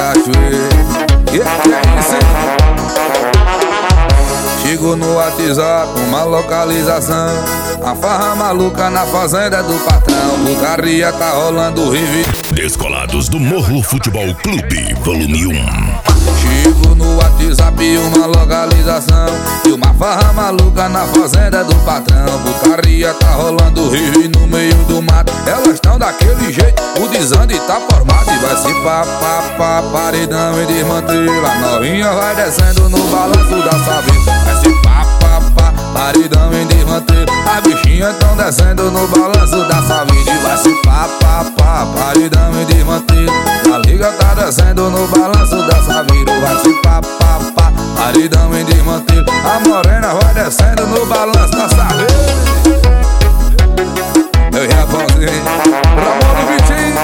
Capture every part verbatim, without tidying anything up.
cachoeira. Que que é isso, hein? Chegou no WhatsApp uma localização, a farra maluca na fazenda do patrão. Putaria tá rolando rive. Descolados do Morro Futebol Clube, volume um. Chegou no WhatsApp uma localização e uma farra maluca na fazenda do patrão. Putaria tá rolando rive no meio do mato. Elas estão daquele jeito, o desande tá formado. E vai se pá, pá, pá, paredão e desmantela. Novinha vai descendo no balanço da saveta. Vai se pá, pá, pá, paredão e desmantela. As bichinhas tão descendo no balanço da saveta. E vai se pá, pá, pá, paredão e desmantela. A liga tá descendo no balanço da saveta. Vai se pá, pá, pá, paredão e desmantela. A morena vai descendo no balanço da saveta. Meu Japãozinho, Ramon do Vitinho.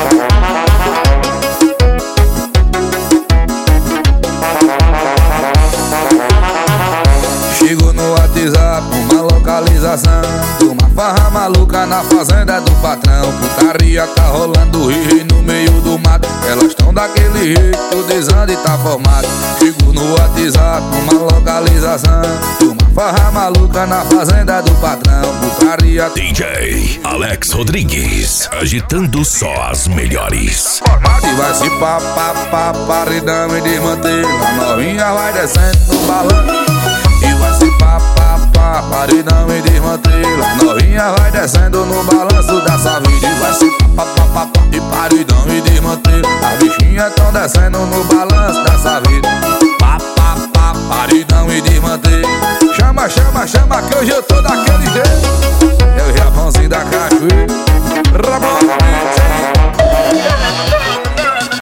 Chegou no WhatsApp uma localização de uma farra maluca na fazenda do patrão. Putaria tá rolando rir no meio do mato. Elas estão daquele jeito, o desande tá formado. Chegou no WhatsApp uma localização de uma farra maluca na fazenda do patrão. Putaria D J Alex Rodrigues, agitando só as melhores. E vai se pá, pá, pá, paredão e desmantela. A novinha vai descendo no balanço. E vai se pá, pá, pá, paredão e desmantela. Novinha vai descendo no balanço da savida. E vai